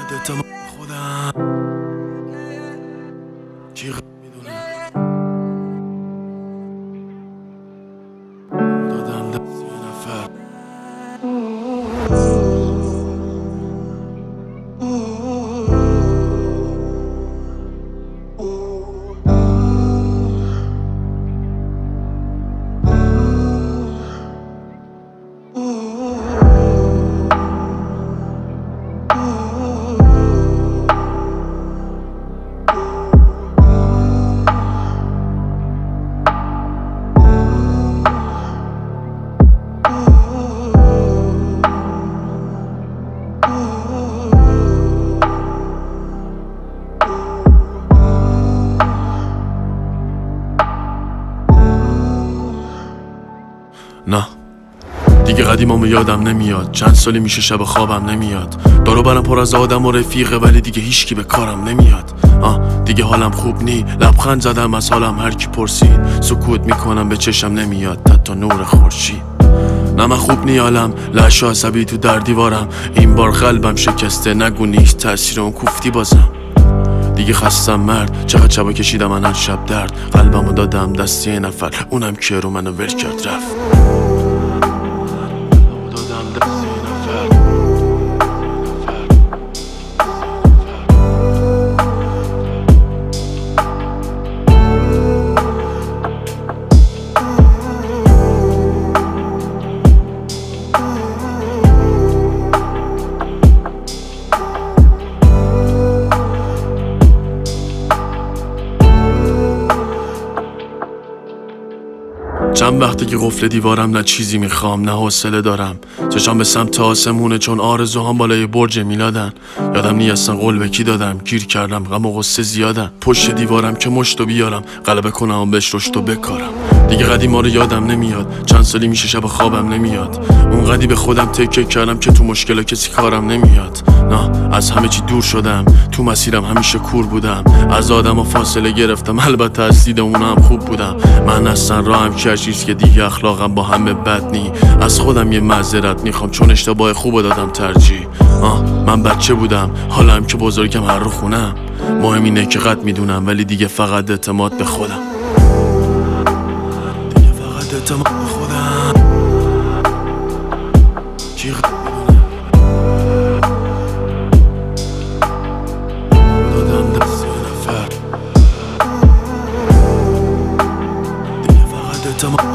فقط اعتماد خودم کی میدونه دادم دست یه نفر نه دیگه قدیمامو یادم نمیاد، چند سالی میشه شب خوابم نمیاد، دارو برم پر از آدم و رفیقه ولی دیگه هیچکی به کارم نمیاد. دیگه حالم خوب نی، لبخند زدم از حالم هر کی پرسید، سکوت میکنم به چشم نمیاد حتی نور خورشید. نه من خوب نی حالم، لحش و عصبی تو در دیوارم، این بار قلبم شکسته نگو نیست تاثیر اون کوفتی بازم. دیگه خستم مرد، چقدر شبا کشیدم من هر شب درد، قلبمو دادم دست یه نفر اونم که رو منو ول کرد رفت. چند وقته که قفل دیوارم، نه چیزی میخوام نه حوصله دارم، چشام به سمت آسمونه چون آرزوهام بالای برج میلادن. یادم نی اصلا قول به کی دادم، گیر کردم غم و غصه زیادن، پشت دیوارم که مشتو بیارم غلبه کنم بهش رشد و بکارم. دیگه قدیما رو یادم نمیاد، چند سالی میشه شب خوابم نمیاد، اون قدی به خودم تکیه کردم که تو مشکل کسی کارم نمیاد. نه از همه چی دور شدم، تو مسیرم همیشه کور بودم، از آدم و فاصله گرفتم البته از دید اونم خوب بودم. من اصلا راهم چیز که دیگه اخلاقم با همه بد نی، از خودم یه معذرت میخوام چون اشتباه خوب دادم ترجیح. من بچه بودم حالم که بزرگم هر رو خونم، مهم اینه که قد میدونم ولی دیگه فقط اعتماد به خودم، دیگه فقط اعتماد به خودم کی قد میدونه دادم دست یه نفر دیگه فقط اعتماد